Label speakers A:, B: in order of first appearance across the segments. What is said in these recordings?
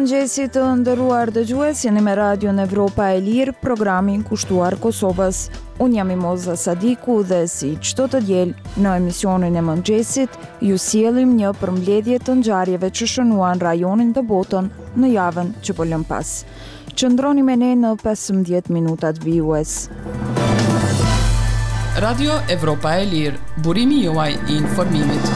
A: Mirëmëngjesit të nderuar dëgjues, jeni me Radion Evropa e Lirë, programin kushtuar Kosovës. Unë jam Imoza Sadiku dhe si çdo të diel në emisionin e mëngjesit, ju sjellim një përmbledhje të ngjarjeve që shënuan rajonin dhe botën në javën që po lëm pas. Qëndroni me ne në 15 minutat vijues.
B: Radio Evropa e Lirë, burimi juaj I informimit.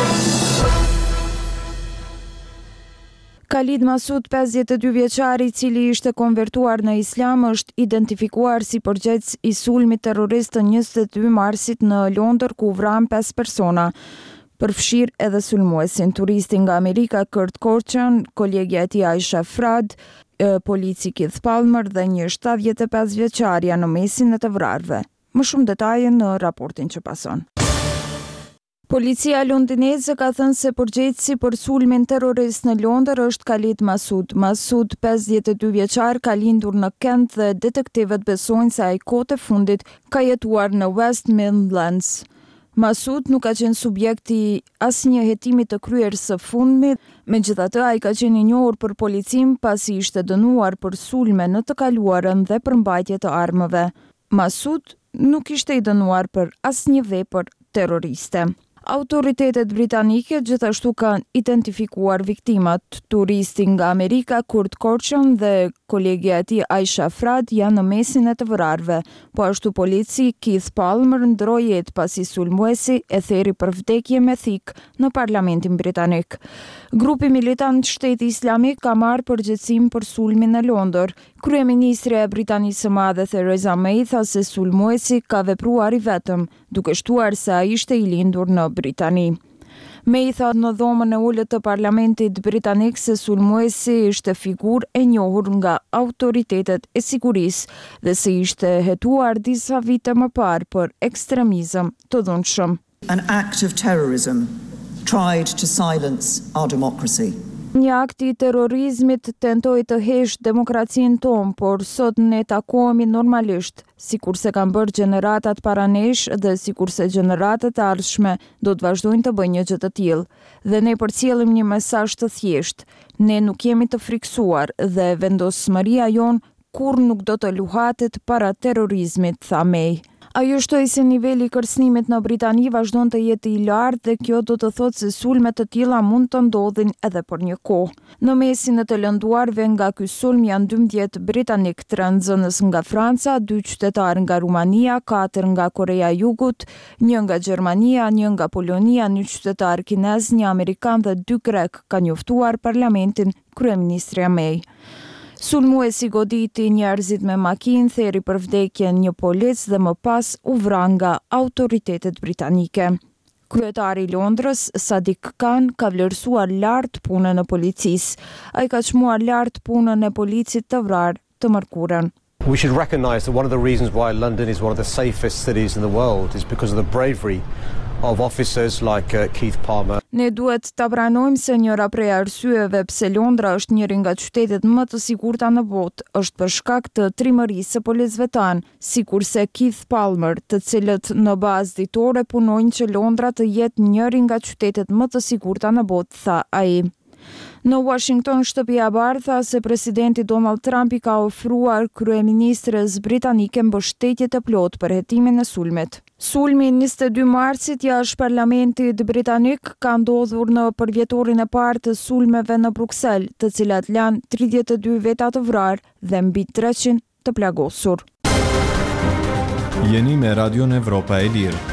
A: Khalid Masud, 52 vjeçar I cili ishte konvertuar në Islam, është identifikuar si përgjegjës I sulmit terrorist të 22 marsit në Londër ku vran 5 persona. Përfshir edhe sulmuesin, turisti nga Amerika Kurt Cochran, kolegja e tij Aisha Frad, polici Keith Palmer dhe një 75 vjeçaria në mesin e të vrarëve. Më shumë detaje në raportin që pason. Policia londineze ka thënë se përgjegjësi për sulmin terrorist në Londër është Khalid Masud. Masud, 52 vjeçar, ka lindur në Kent dhe detektivët besojnë se ai kohët e fundit ka jetuar në West Midlands. Masud nuk ka qenë subjekti asnjë hetimi të kryer së fundmi, megjithatë ai ka qenë I njohur për policin pasi ishte dënuar për sulme në të kaluarën dhe për mbajtje të armëve. Masud nuk ishte I dënuar për asnjë vepër terroriste. Autoritetet britanike gjithashtu kanë identifikuar viktimat. Turisti nga Amerika Kurt Cochran dhe kolegja e tij Aisha Frad janë në mesin e të vrarëve, po ashtu polici Keith Palmer ndroi jetë pasi sulmuesi e theri për vdekje me thik në Parlamentin britanik. Grupi militant Shteti Islamik ka marrë përgjegjësinë për sulmin në Londër. Kryeministri e Britanisë së Madhe Theresa May tha se sulmuesi ka vepruar I vetëm, duke shtuar se ai ishte I lindur në Britani. May tha në dhomën e ulët të Parlamentit britanik se sulmuesi ishte figurë e njohur nga autoritetet e sigurisë dhe se ishte hetuar disa vite më parë për ekstremizëm të dhunshëm.
C: An act of terrorism tried to silence our democracy.
A: Një akt I terrorizmit tentoi të hesh demokracinë tonë, por sot ne takohemi normalisht, sikurse kanë bërë gjeneratat para nesh dhe sikurse gjeneratat e ardhshme do të vazhdojnë të bëjnë një gjë të tillë. Dhe ne përcjellim një mesazh të thjeshtë. Ne nuk jemi të friksuar dhe vendosmëria jon kurrë nuk do të luhatet para terrorizmit, tha May. Ajo shtoi se niveli I kërcënimit në Britani vazhdon të jetë I lartë dhe kjo do të thotë se sulme të tilla mund të ndodhin edhe për një kohë. Në mesin e të lënduarve nga ky sulm janë 12 britanik, 3 nxënës nga Franca, 2 qytetarë nga Rumania, 4 nga Korea e Jugut, 1 nga Gjermania, 1 nga Polonia, 1 qytetar kinez, 1 amerikan dhe 2 grek, ka njoftuar parlamentin kryeministri May. Sulmuesi goditi njerëzit me makinë, theri për vdekjen një polic dhe më pas u vran nga autoritetet britanike. Kryetari I Londrës, Sadiq Khan, ka vlerësuar lart punën e policisë. Ai ka çmuar lart punën e policit të vrarë të mërkurën.
D: We should recognize that one of the reasons why London is one of the safest cities in the world is because of the bravery of officers like Keith Palmer.
A: Ne duhet ta pranojmë se njëra prej arsyeve pse Londra është njëri nga qytetet më të sigurta në botë është për shkak të trimërisë së policëve tanë, sikurse Keith Palmer, të cilët në bazë ditore punojnë që Londra të jetë njëri nga qytetet më të sigurta në botë, tha ai. Në Washington, shtëpia e Bardhë tha se presidenti Donald Trump I ka ofruar kryeministres britanike mbështetje të plotë për hetimin e sulmit. Sulmi 22 marsit jashtë Parlamentit britanik ka ndodhur në përvjetorin e parë të sulmeve në Bruksel, të cilat lanë 32 veta të vrarë dhe mbi 300 të plagosur.
E: Jeni me Radion Evropa e Lirë.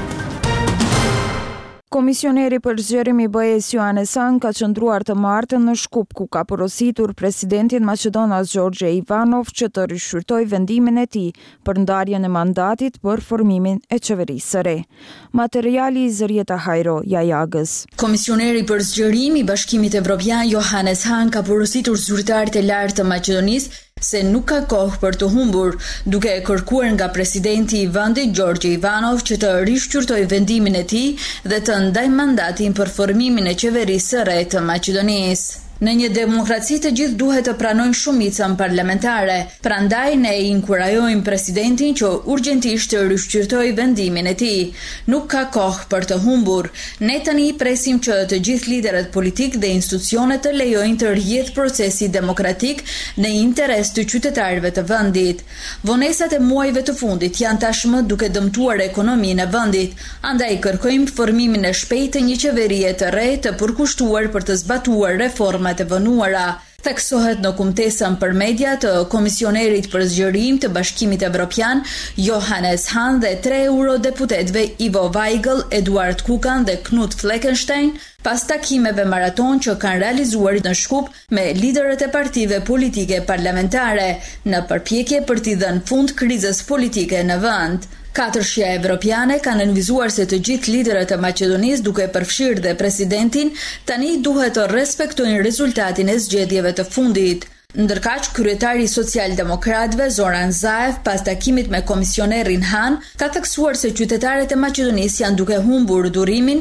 A: Komisioneri për zgjerim I BE-s Johannes Hahn ka qëndruar të martën në Shkup ku ka porositur presidentin Maqedonas Gjorgje Ivanov që të rishqyrtoj vendimin e tij për ndarjen e mandatit për formimin e qeverisë së re. Materiali I Zërieta Hajro Jajagës.
F: Komisioneri për zgjerim I Bashkimit Evropian Johannes Hahn ka porositur zyrtarit e lartë të Maqedonisë se nuk ka kohë për të humbur, duke kërkuar nga presidenti I vendit Gjorgje Ivanov që të rishqyrtoj vendimin e tij dhe të ndaj mandatin për formimin e qeverisë së re të Maqedonisë. Në një demokraci të gjithë duhet të pranojnë shumicën parlamentare, prandaj ne inkurajojmë presidentin që urgjentisht të rishqyrtoj vendimin e tij. Nuk ka kohë për të humbur. Ne tani presim që të gjithë liderët politik dhe institucionet të lejojnë të rrjedh procesi demokratik në interes të qytetarëve të vendit. Vonesat e muajve të fundit janë tashmë duke dëmtuar ekonominë e vendit, andaj kërkojmë formimin e shpejtë të një qeverie të re të përkushtuar për të zbatuar reformat e vënuara. Theksohet në kumtesën për media të komisionerit për zgjerim të Bashkimit Evropian, Johannes Hahn dhe 3 eurodeputetëve Ivo Weigl, Eduard Kukan dhe Knut Fleckenstein, pas takimeve maraton që kanë realizuar në Shkup me liderët e partive politike parlamentare, në përpjekje për t'i dhënë fund krizës politike në vend. 4 shija evropiane kanë nënvizuar se të gjithë liderët e Maqedonisë, duke përfshirë dhe presidentin, tani duhet të respektojnë rezultatin e zgjedhjeve të fundit. Ndërkaq, kryetari socialdemokratëve Zoran Zaev, pas takimit me komisionerin Han, ka theksuar se qytetarët e Maqedonisë janë duke humbur durimin.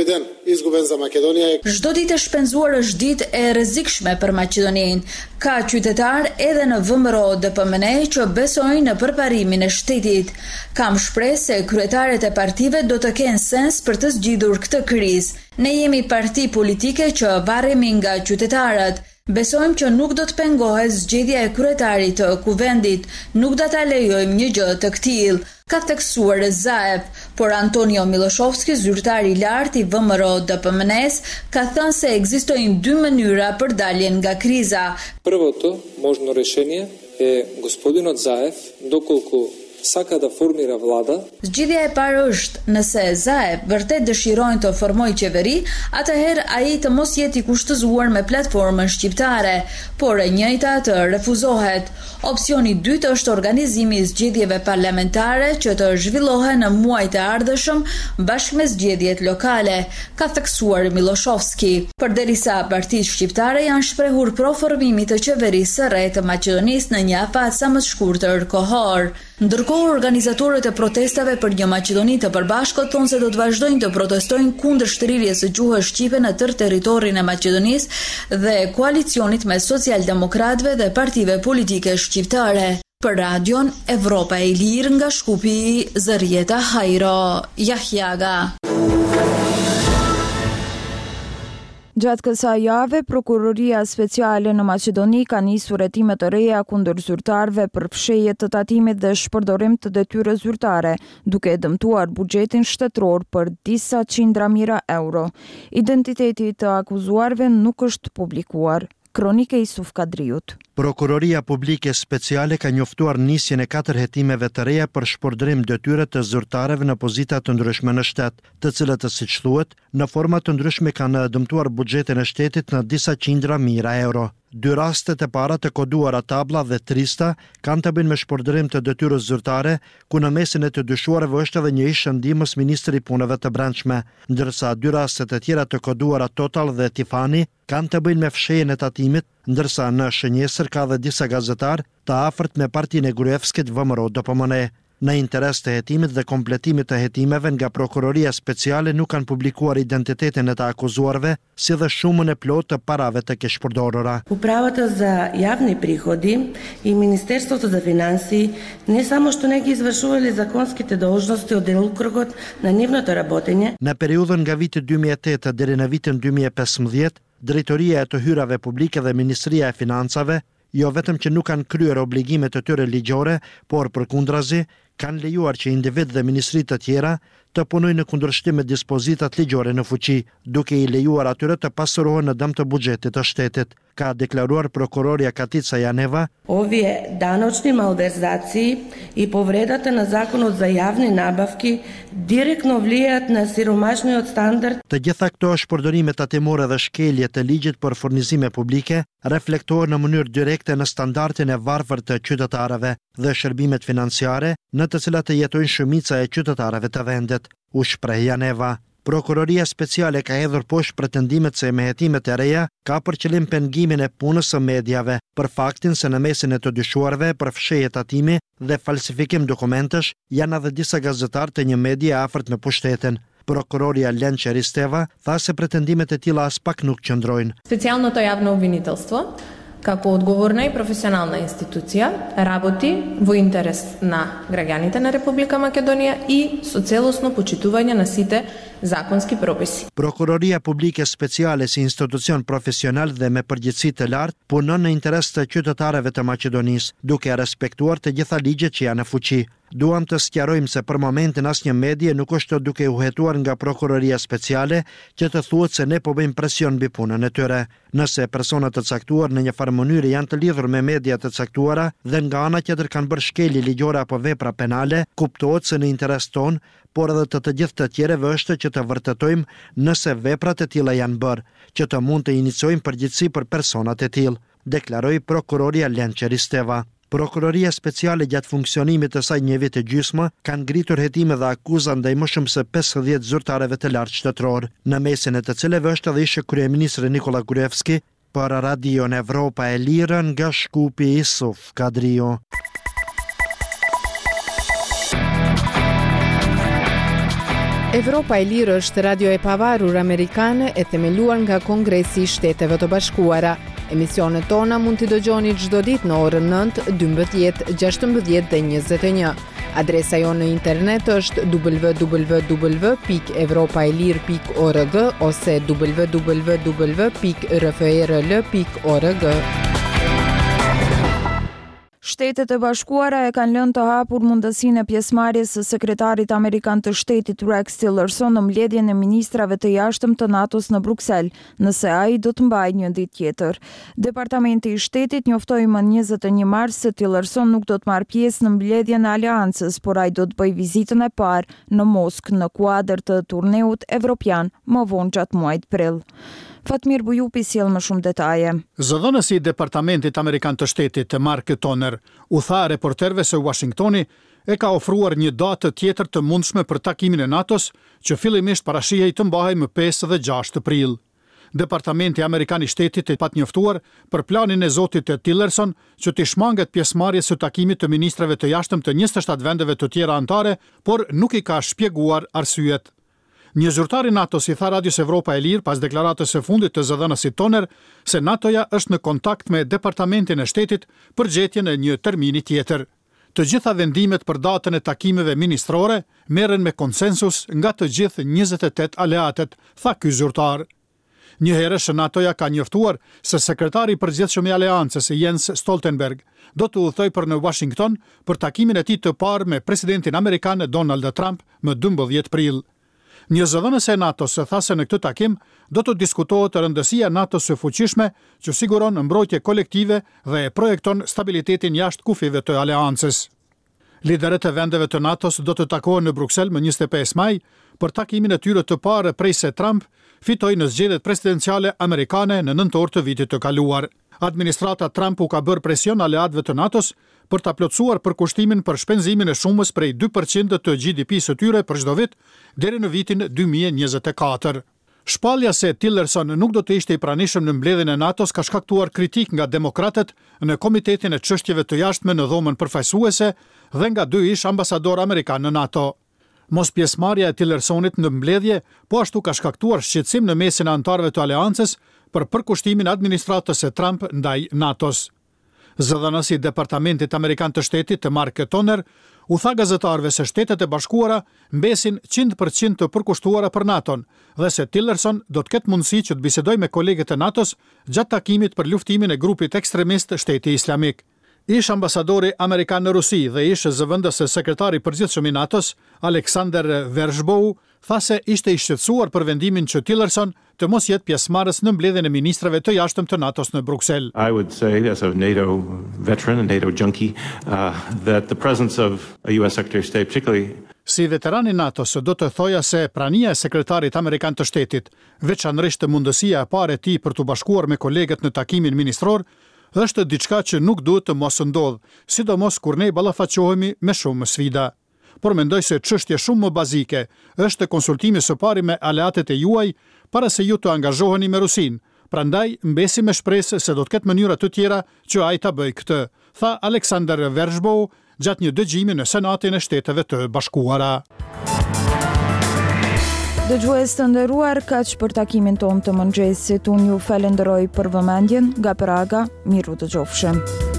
F: Çdo ditë e shpenzuar është ditë e rrezikshme për Maqedoninë. Ka qytetar edhe në VMRO DPMN që besojnë në përparimin e shtetit. Kam shpresë se kryetarët e partive do të kenë sens për të zgjidhur këtë krizë. Ne jemi parti politike që varremi nga qytetarët. Besojmë që nuk do të pengohet zgjedhja e kryetarit të kuvendit, nuk do ta lejojmë një gjë të tillë, ka theksuar Zaev, por Antonio Miloshovski, zyrtari i lartë i VMRO DPMN-s, ka thënë se ekzistojnë 2 mënyra për daljen nga kriza.
G: Првото можно решение е господинот Заев, доколку saka da formira vlada.
F: Zgjidhja e parë është, nëse Zaev vërtet dëshirojnë të formojë qeveri, atëherë ai të mos jetë i kushtëzuar me platformën shqiptare, por e njëjta të refuzohet. Opsioni i dytë është organizimi i zgjedhjeve parlamentare që të zhvillohen në muajt e ardhshëm bashkë me zgjedhjet lokale, ka theksuar Miloshovski. Përderisa partitë shqiptare janë shprehur pro formimit të qeverisë së re të Maqedonisë në një afat sa më të shkurtër kohor. Ndërkohë, organizatorët e protestave për një Maqedoni të përbashkët thonë se do të vazhdojnë të protestojnë kundër shtrirjes së gjuhës shqipe në tërë territorin e Maqedonisë dhe koalicionit me socialdemokratëve dhe partive politike shqiptare. Për Radion Evropa e Lirë nga Shkupi, Zërieta Hajro, Jahjaga.
A: Gjatë kësaj jave, Prokuroria Speciale në Maqedoni ka nisur hetime të reja kundër zyrtarëve për fshehje të tatimit dhe shpërdorim të detyrës zyrtare, duke dëmtuar buxhetin shtetëror për disa qindra mijëra euro. Identiteti të akuzuarve nuk është publikuar. Kronike i Suf Kadriut.
H: Prokuroria Publike Speciale ka njoftuar nisjen e 4 hetimeve të reja për shpërdrim detyre të zyrtarëve në pozita të ndryshme në shtet, të cilët, siç thuhet, në forma të ndryshme kanë dëmtuar buxhetin e shtetit në disa qindra mijëra euro. 2 rastet e para të koduara tabla dhe trista kanë të bëjnë me shpërdrim të detyrës zyrtare, ku në mesin e të dyshuarve është edhe një ish ndihmës ministri i punëve të brendshme, ndërsa 2 rastet e tjera të koduara Total dhe Tifani kanë të bëjnë me fshehjen e tatimit, ndërsa në shënjesër ka dhe disa gazetar të afërt me partinë e Gruevskit VMRO DPMN. Në interes të hetimit dhe kompletimit të hetimeve nga Prokuroria Speciale nuk kanë publikuar identitetin e të akuzuarve, si dhe shumën e plotë të parave të keshpërdorura.
I: Управата за явни приходи и Министерството за финанси не само што не ги извршувале законските должности од делокругот на нивното работење.
H: Në periudhën nga viti 2008 deri në vitin 2015, Drejtoria e të hyrave publike dhe Ministria e Financave jo vetëm që nuk kanë kryer obligimet e tyre ligjore, por përkundrazi kanë lejuar që individ dhe ministri të tjera të punojnë në kundërshtim me dispozitat ligjore në fuqi, duke i lejuar atyre të pasurohen në dëm të buxhetit të shtetit, ka deklaruar prokuroria Katica Janeva.
I: Овие даночни малверзации и повредата на законот за јавни набавки директно влијаат на сиромашниот стандард.
H: Të gjitha këto shpërdorime tatimore dhe shkelje të ligjit për furnizime publike reflektohen në mënyrë direkte në standardin e varfër të qytetarëve dhe shërbimet financiare në të cilat të jetojnë shumica e qytetarëve të vendet, u shpreh Janeva. Prokuroria Speciale ka hedhur poshtë pretendimet se me hetimet e reja ka për qëllim pengimin e punës së mediave për faktin se në mesin e të dyshuarve për fshehje tatimi dhe falsifikim dokumentesh janë edhe disa gazetar të një medie afërt me pushtetin. Прокурорja Ленче Ристева tha se pretendimet e tilla as pak nuk qëndrojnë.
J: Специалното јавно обвинителство, како одговорна и професионална институција, работи во интерес на граѓаните на Република Македонија и со целосно почитување на сите законски прописи.
H: Prokuroria Publike Speciale si institucion profesional dhe me përgjegjësi të lartë punon në interes të qytetarëve të Maqedonisë, duke respektuar të gjitha ligjet që janë në fuqi. Duam të sqarojmë se për momentin asnjë medie nuk është duke u hetuar nga Prokuroria Speciale që të thuhet se ne po bëjmë presion mbi punën e tyre. Nëse personat të caktuar në një farë mënyrë janë të lidhur me media të caktuara dhe nga ana tjetër kanë bërë shkelje ligjore apo vepra penale, kuptohet se në interes ton, por edhe të gjithë të tjerëve është që të vërtetojmë nëse veprat e tilla janë bërë, që të mund të iniciojmë përgjegjësi për personat e tillë, deklaroi prokuroria Ленче Ристева. Prokuroria Speciale gjatë funksionimit të saj një vit e gjysmë kanë ngritur hetime dhe akuza ndaj më shumë se 50 zyrtarëve të lartë shtetëror, në mesin e të cilëve është edhe ish kryeministri Nikola Gruevski, për Radion Evropa e Lirë nga Shkupi Isuf Kadrio.
K: Evropa e Lirë është radio e pavarur amerikane e themeluar nga Kongresi i Shteteve të Bashkuara. Emisionet tona mund t'i dëgjoni çdo ditë në orën 9, 12, 16 dhe 21. Adresa jonë në internet është www.evropaelir.org ose www.rfrl.org.
A: Shtetet e Bashkuara e kanë lënë të hapur mundësinë e pjesëmarrjes së sekretarit amerikan të shtetit Rex Tillerson në mbledhjen e ministrave të jashtëm të NATO-s në Bruksel, nëse ai do të mbajë një ditë tjetër. Departamenti i shtetit njoftoi më 21 mars se Tillerson nuk do të marrë pjesë në mbledhjen e aleancës, por ai do të bëjë vizitën e parë në Moskë në kuadër të turneut evropian më vonë gjatë muajit prill. Fatmir Bujupi sjell më shumë detaje.
L: Zëdhënësi i Departamentit Amerikan të Shtetit, Mark Toner, u tha reporterëve se Washingtoni e ka ofruar një datë tjetër të mundshme për takimin e NATO-s, që fillimisht parashihej të mbahej më 5 dhe 6 prill. Departamenti Amerikan i Shtetit e pat njoftuar për planin e zotit Tillerson që t'i shmanget pjesëmarrjes së takimit të ministrave të jashtëm të 27 vendeve të tjera anëtare, por nuk i ka shpjeguar arsyet. Një zyrtar i NATO-s i tha Radios Evropa e Lirë pas deklaratës së fundit të zëdhënësit Toner se NATO-ja është në kontakt me Departamentin e Shtetit për gjetjen e një termini tjetër. Të gjitha vendimet për datën e takimeve ministrore merren me konsensus nga të gjithë 28 aleatet, tha ky zyrtar. Një herësh NATO-ja ka njoftuar se sekretari i përgjithshëm i aleancës Jens Stoltenberg do të udhtojë për në Washington për takimin e tij të parë me presidentin amerikan Donald Trump më 12 prill. Një zëdhënës e NATO-s tha se në këtë takim do të diskutohet rëndësia e NATO-s së fuqishme që siguron mbrojtje kolektive dhe e projekton stabilitetin jashtë kufive të aleancës. Liderët e vendeve të NATO-s do të takohen në Bruksel më 25 maj për takimin e tyre të parë prej se Trump fitoi në zgjedhjet presidenciale amerikane në nëntor të vitit të kaluar. Administrata Trump u ka bërë presion aleatëve të NATO-s për ta plotësuar përkushtimin për shpenzimin e shumës prej 2% të GDP-së tyre për çdo vit deri në vitin 2024. Shpallja se Tillerson nuk do të ishte i pranishëm në mbledhjen e NATO-s ka shkaktuar kritik nga demokratët në Komitetin e Çështjeve të Jashtme në dhomën përfaqësuese dhe nga 2 ish ambasador amerikan në NATO. Mos pjesëmarrja e Tillersonit në mbledhje po ashtu ka shkaktuar shqetësim në mesin e anëtarëve të aleancës për përkushtimin e administratës së Trump ndaj NATO-s. Zëdhënësi i Departamentit Amerikan të Shtetit, Mark Toner, u tha gazetarëve se Shtetet e Bashkuara mbesin 100% të përkushtuara për NATO-n dhe se Tillerson do të ketë mundësi që të bisedojë me kolegët e NATO-s gjatë takimit për luftimin e grupit ekstremist Shteti Islamik. Ish ambasadori amerikan në Rusi dhe ish zëvendës sekretari i përgjithshëm i NATO-s, Alexander Veržbou, tha se ishte i shqetësuar për vendimin që Tillerson të mos jetë pjesëmarrës në mbledhjen e ministrave të jashtëm të NATO-s në Bruksel.
M: I would say, as a NATO veteran, a NATO junkie, that the presence of a US Secretary of State, particularly
L: Si veterani NATO-s do të thoja se prania e sekretarit amerikan të shtetit, veçanërisht mundësia e parë e tij për të bashkuar me kolegët në takimin ministror, është diçka që nuk duhet të mos ndodh, sidomos kur ne ballafaqohemi me shumë sfida. Por mendoj se çështje shumë më bazike është konsultimi së pari me aleatet e juaj para se ju të angazhoheni me Rusin. Prandaj mbesi me shpresë se do të ketë mënyra të tjera që ai ta bëjë këtë, tha Alexander Veržbou gjatë një dëgjimi në Senatin e Shteteve të Bashkuara.
A: Dëgjues të nderuar, kaq për takimin ton të mëngjesit. Unë ju falenderoj për vëmendjen. Nga Praga, miru dëgjofshim.